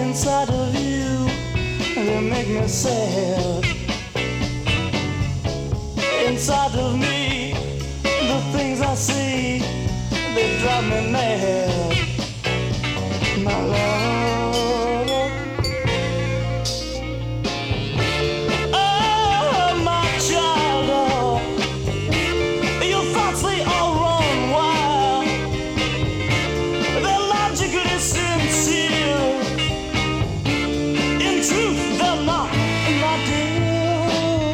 inside of you, they make me sad. Inside of me, the things I see, they drive me mad. My love, oh my child, your thoughts they all run wild. They're logically sincere. In truth, they're not, my dear.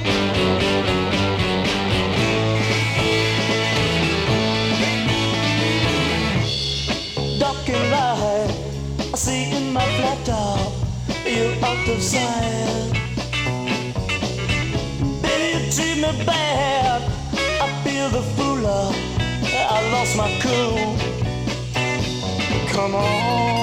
Dark and light, I see in my flat top, you're out of sight. Baby, you treat me bad, I feel the fool up, I lost my cool. Come on.